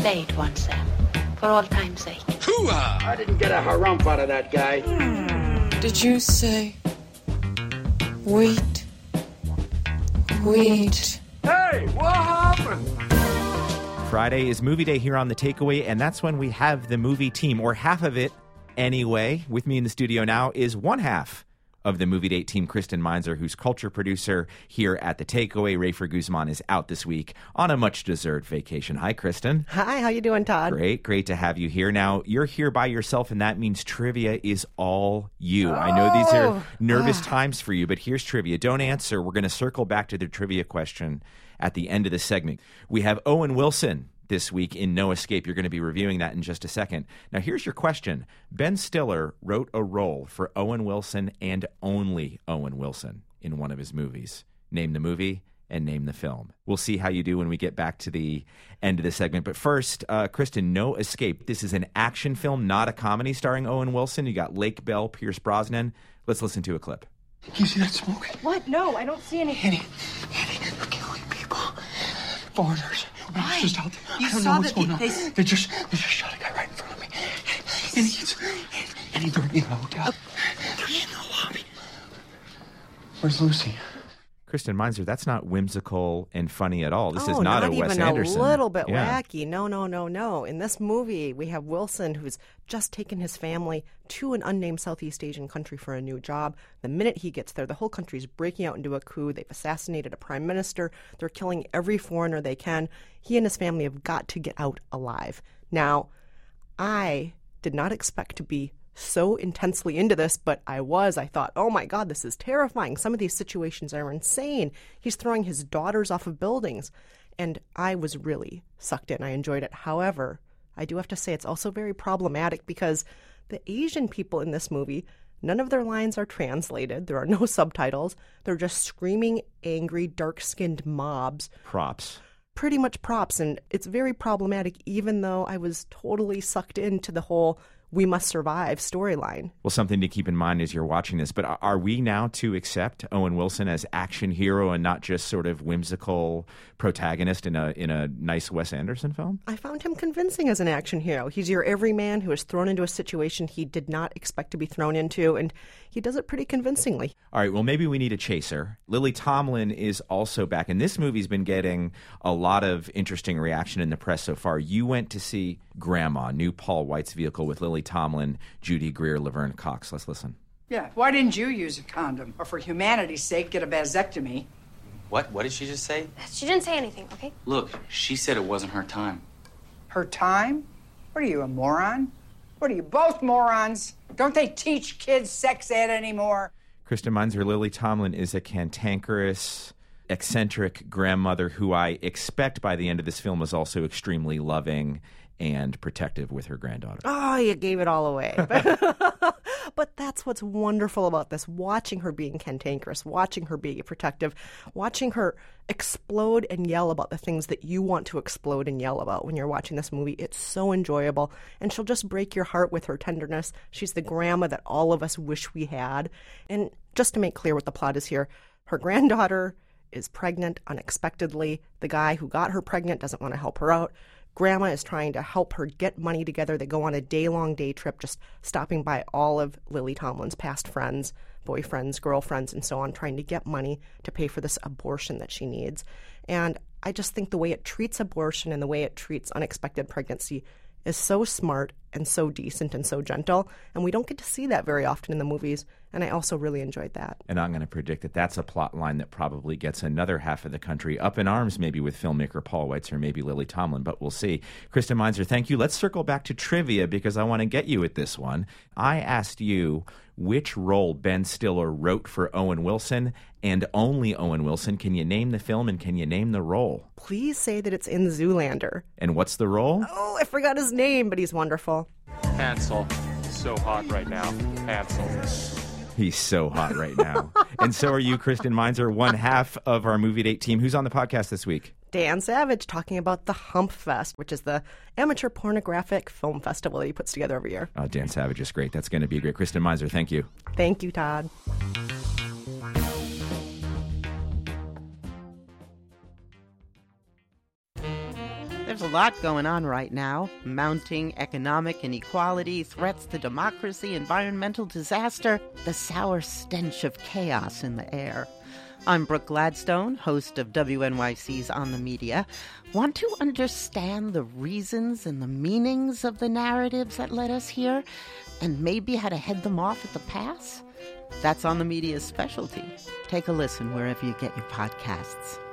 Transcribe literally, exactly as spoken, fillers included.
play it once, then, for all time's sake. Hoo-ha! I didn't get a harump out of that guy. Did you say wheat? Wheat. Hey, what happened? Friday is movie day here on The Takeaway, and that's when we have the movie team, or half of it anyway. With me in the studio now is one half of the Movie Date team, Kristen Meinzer, who's culture producer here at The Takeaway. Rafer Guzman is out this week on a much-deserved vacation. Hi, Kristen. Hi, how you doing, Todd? Great, great to have you here. Now, you're here by yourself, and that means trivia is all you. Oh. I know these are nervous times for you, but here's trivia. Don't answer. We're going to circle back to the trivia question at the end of the segment. We have Owen Wilson this week in No Escape. You're going to be reviewing that in just a second. Now, here's your question. Ben Stiller wrote a role for Owen Wilson and only Owen Wilson in one of his movies. Name the movie and name the film. We'll see how you do when we get back to the end of the segment. But first, uh, Kristen, No Escape. This is an action film, not a comedy, starring Owen Wilson. You got Lake Bell, Pierce Brosnan. Let's listen to a clip. You see that smoke? What? No, I don't see anything. Annie, Annie, they're killing people. Foreigners. Why? Just out there. You I don't saw know what's that going they- on. they- They just, they just shot a guy right in front of me. And he's, and he's in the hotel. Oh. They're in the lobby. Where's Lucy? Kristen Meinzer, that's not whimsical and funny at all. This oh, is not, not a Wes even Anderson. a little bit Yeah. wacky. No, no, no, no. In this movie, we have Wilson, who's just taken his family to an unnamed Southeast Asian country for a new job. The minute he gets there, the whole country's breaking out into a coup. They've assassinated a prime minister. They're killing every foreigner they can. He and his family have got to get out alive. Now, I did not expect to be so intensely into this, but I was. I thought, oh my God, this is terrifying. Some of these situations are insane. He's throwing his daughters off of buildings. And I was really sucked in. I enjoyed it. However, I do have to say it's also very problematic because the Asian people in this movie, none of their lines are translated. There are no subtitles. They're just screaming, angry, dark-skinned mobs. Props. Pretty much props. And it's very problematic, even though I was totally sucked into the whole we must survive storyline. Well, something to keep in mind as you're watching this, but are we now to accept Owen Wilson as action hero and not just sort of whimsical protagonist in a in a nice Wes Anderson film? I found him convincing as an action hero. He's your everyman who is thrown into a situation he did not expect to be thrown into, and he does it pretty convincingly. All right, well, maybe we need a chaser. Lily Tomlin is also back, and this movie's been getting a lot of interesting reaction in the press so far. You went to see Grandma, new Paul Weitz vehicle with Lily Tomlin, Judy Greer, Laverne Cox. Let's listen. Yeah, why didn't you use a condom? Or for humanity's sake, get a vasectomy? What? What did she just say? She didn't say anything, okay? Look, she said it wasn't her time. Her time? What are you, a moron? What are you, both morons? Don't they teach kids sex ed anymore? Kristen Meinzer, Lily Tomlin is a cantankerous, eccentric grandmother who I expect by the end of this film is also extremely loving and protective with her granddaughter. Oh, you gave it all away. But that's what's wonderful about this, watching her being cantankerous, watching her being protective, watching her explode and yell about the things that you want to explode and yell about when you're watching this movie. It's so enjoyable, and she'll just break your heart with her tenderness. She's the grandma that all of us wish we had. And just to make clear what the plot is here, her granddaughter is pregnant unexpectedly. The guy who got her pregnant doesn't want to help her out. Grandma is trying to help her get money together. They go on a day-long day trip, just stopping by all of Lily Tomlin's past friends, boyfriends, girlfriends, and so on, trying to get money to pay for this abortion that she needs. And I just think the way it treats abortion and the way it treats unexpected pregnancy is so smart and so decent and so gentle, and we don't get to see that very often in the movies, and I also really enjoyed that. And I'm going to predict that that's a plot line that probably gets another half of the country up in arms, maybe with filmmaker Paul Weitz or maybe Lily Tomlin, but we'll see. Kristen Meinzer, thank you. Let's circle back to trivia because I want to get you at this one. I asked you which role Ben Stiller wrote for Owen Wilson, and only Owen Wilson. Can you name the film and can you name the role? Please say that it's in Zoolander. And what's the role? Oh, I forgot his name, but he's wonderful. Hansel. So hot right now. Hansel. He's so hot right now. And so are you, Kristen Meinzer, one half of our Movie Date team. Who's on the podcast this week? Dan Savage, talking about the Hump Fest, which is the amateur pornographic film festival that he puts together every year. Oh, Dan Savage is great. That's going to be great. Kristen Meinzer, thank you. Thank you, Todd. There's a lot going on right now. Mounting economic inequality, threats to democracy, environmental disaster, the sour stench of chaos in the air. I'm Brooke Gladstone, host of W N Y C's On the Media. Want to understand the reasons and the meanings of the narratives that led us here, and maybe how to head them off at the pass? That's On the Media's specialty. Take a listen wherever you get your podcasts.